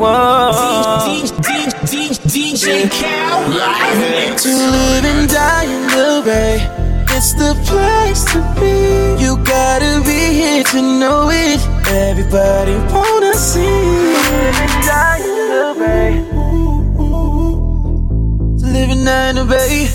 DJ Cal live mix. To live and die in the Bay, it's the place to be. You gotta be here to know it. Everybody wanna see you. Live and die in the Bay. To live and die in the Bay.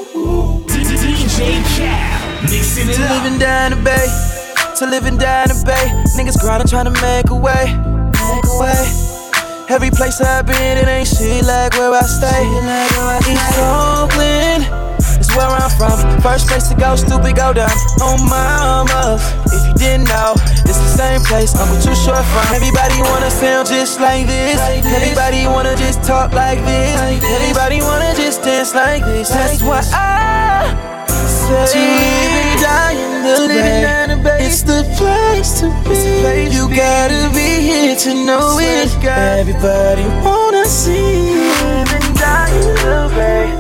DJ Cal mixing it to up. live and die in the Bay. To live and die in the Bay. Niggas grinding trying to make a way. Make a way. Every place I've been, it ain't shit like where I stay. East Oakland is where I'm from. First place to go, stupid, go down. Oh mama, if you didn't know, it's the same place I'm too short from. Everybody wanna sound just like this. Everybody wanna just talk like this. Everybody wanna just dance like this. That's why I say to live and die in the Bay. It's the place to be. You gotta be here to know it. Everybody wanna see you. Live and die in the Bay.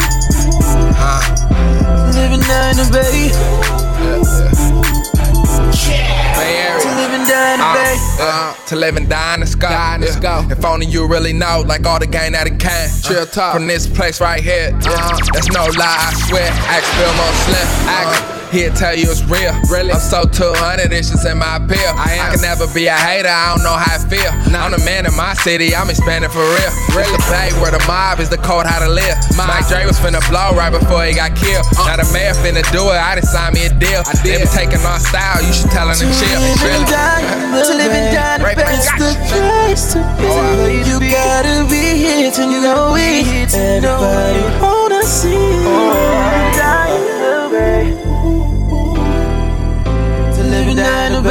Live and die in the Bay. Bay Area. To live and die in the Bay. To live and die in the sky. If only you really know, like all the gang that it can. Chill talk from this place right here. That's no lie, I swear. Ask Bill Mo Slim. He'll tell you it's real. Really? I'm so 200, it's just in my appeal. I can never be a hater, I don't know how I feel. I'm the man in my city, I'm expanding for real. Really? The Bay where the mob is the code how to live. Mike Dre was finna blow right before he got killed. Now the mayor finna do it, I done signed me a deal. They been taking our style, you should tell them to chill. Really? To live and die in the Bay. It's the place to be. You gotta be here to know it. Everybody wanna see you. Die in the Bay. To live and die in the Bay.